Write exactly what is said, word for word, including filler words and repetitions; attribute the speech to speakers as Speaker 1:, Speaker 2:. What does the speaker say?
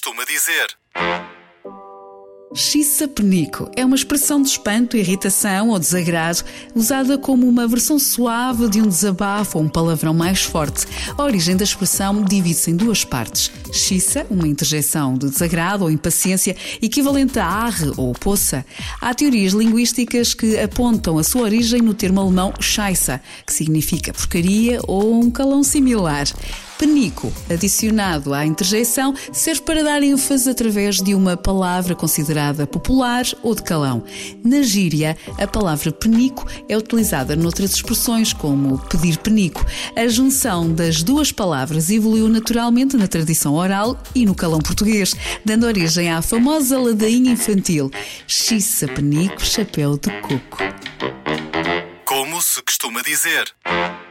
Speaker 1: costuma dizer.
Speaker 2: Xiça-penico é uma expressão de espanto, irritação ou desagrado usada como uma versão suave de um desabafo ou um palavrão mais forte. A origem da expressão divide-se em duas partes. Xiça, uma interjeição de desagrado ou impaciência, equivalente a arre ou poça. Há teorias linguísticas que apontam a sua origem no termo alemão Scheiße, que significa porcaria ou um calão similar. Penico, adicionado à interjeição, serve para dar ênfase através de uma palavra considerada popular ou de calão. Na gíria, a palavra penico é utilizada noutras expressões, como pedir penico. A junção das duas palavras evoluiu naturalmente na tradição oral e no calão português, dando origem à famosa ladainha infantil: xiça-penico, chapéu de coco.
Speaker 1: Como se costuma dizer.